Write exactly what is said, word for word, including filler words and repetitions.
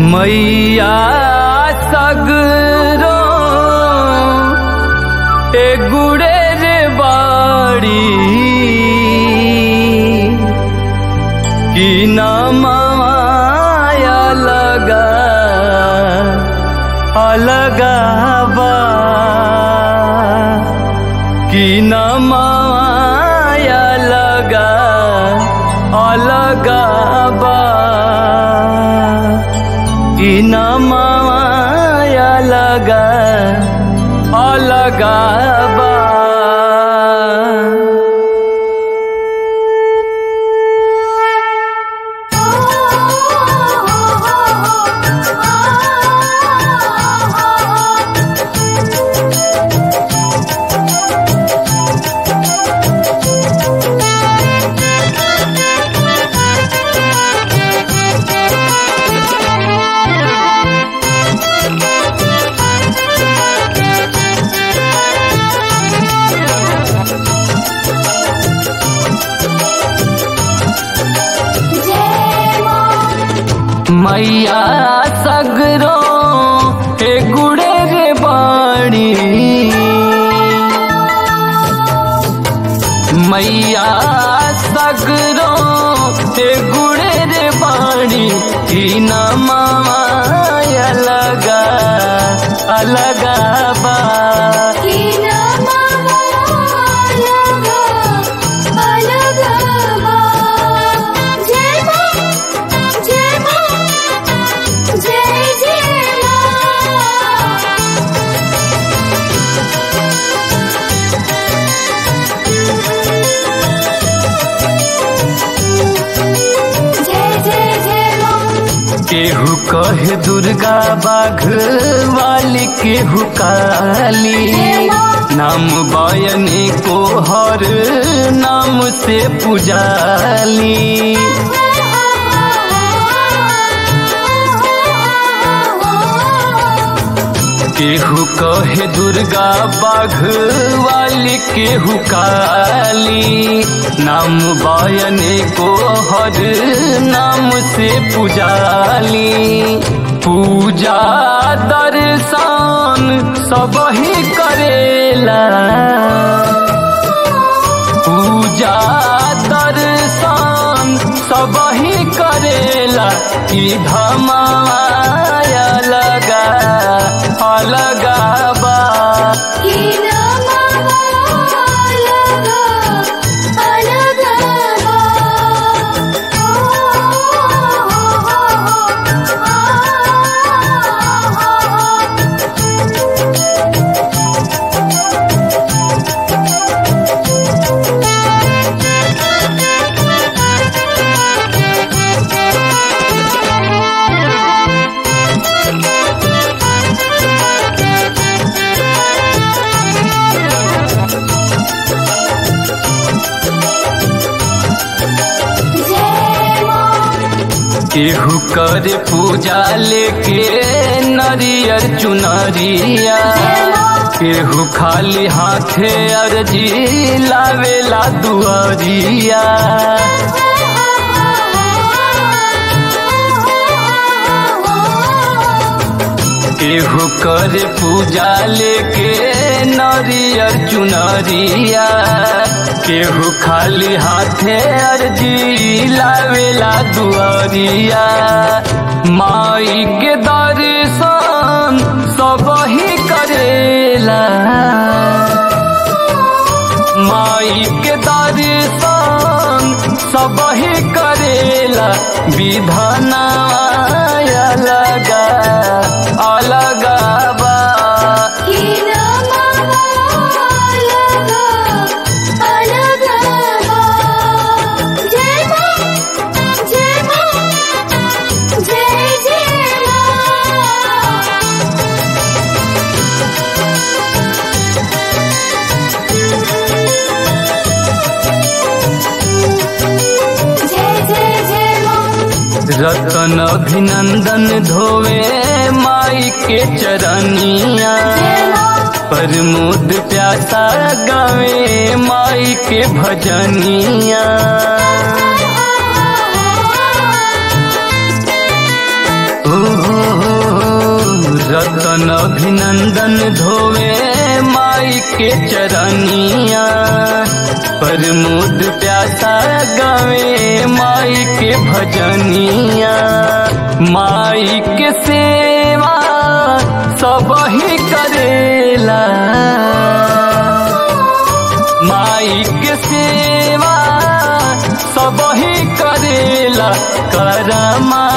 मैया सगरो ए गुड़े रे बाड़ी कि न माया लगा अलगा बा कि न माया लगा अलगा बा कि न माया लगा अलगा बा। मैया सगरो ए गुड़े रे बाड़ी मैया सगरो ए गुड़े रे बाड़ी कि न माया लगा अलगा बा केहू कहे दुर्गा बाघ वाली केहू काली नाम बयनी को हर नाम से पुजाली। केहू कहे दुर्गा बाघ वाली केहू काली नाम बयने को हर नाम से पुजाली। पूजा दर्शन सब ही करेला पूजा दर्शन सब ही करेला कि धमाया लगा अलगा बा केहू करे पूजा लेके नरियर चुनरिया केहू खाली हाथे अर्जी लावेला दुआरिया। केहू करे पूजा लेके नरियर चुनरिया केहू खाली हाथे अर्जी लावेला दुआरिया। माई के दर्शन सब ही करेला माई के दर्शन सब ही करेला विधाना लगा अलगा बा रतन अभिनंदन धोवे माई के चरनिया प्रमोद प्यासा गावे माई के भजनिया। ओ अभिनंदन धोवे माई के चरनिया, प्रमोद प्यासा गावे माई के भजनिया। माई के सेवा सब ही करेला, माई के सेवा सब ही करेला, करमा